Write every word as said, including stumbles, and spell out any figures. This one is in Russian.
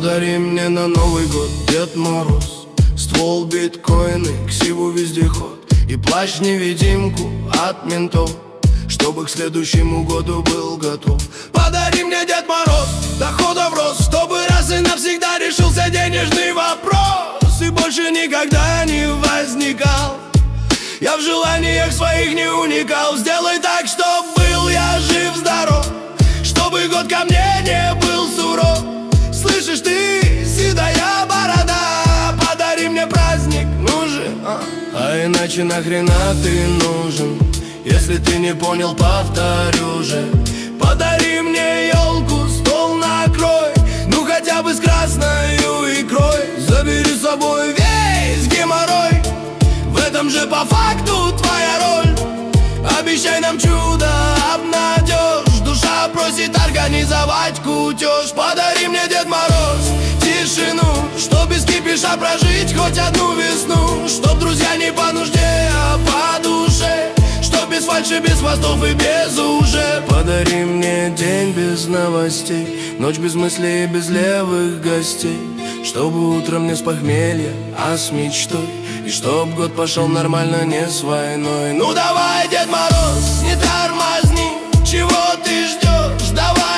Подари мне на Новый год, Дед Мороз, ствол, биткоины, ксиву, вездеход и плащ-невидимку от ментов, чтобы к следующему году был готов. Подари мне, Дед Мороз, доходов рост, чтобы раз и навсегда решился денежный вопрос и больше никогда не возникал. Я в желаниях своих не уникал. Сделай так, чтоб был я жив-здоров, чтобы год ко мне не был суров. Слышишь ты, седая борода, подари мне праздник, ну же, а, а иначе нахрена ты нужен? Если ты не понял, повторю же. Подари мне елку, стол накрой, ну хотя бы с красною икрой. Забери с собой весь геморрой, в этом же по факту твоя роль. Обещай нам чудо, обнадежь, душа просит организовать кутеж. Подари мне, Дед Мороз, тишину, чтоб без кипиша прожить хоть одну весну. Чтоб друзья не по нужде, а по душе, чтоб без фальши, без хвостов и без уже. Подари мне день без новостей, ночь без мыслей и без левых гостей, чтобы утром не с похмелья, а с мечтой, и чтоб год пошел нормально, не с войной. Ну давай, Дед Мороз, не тормозни, чего ты ждешь? Давай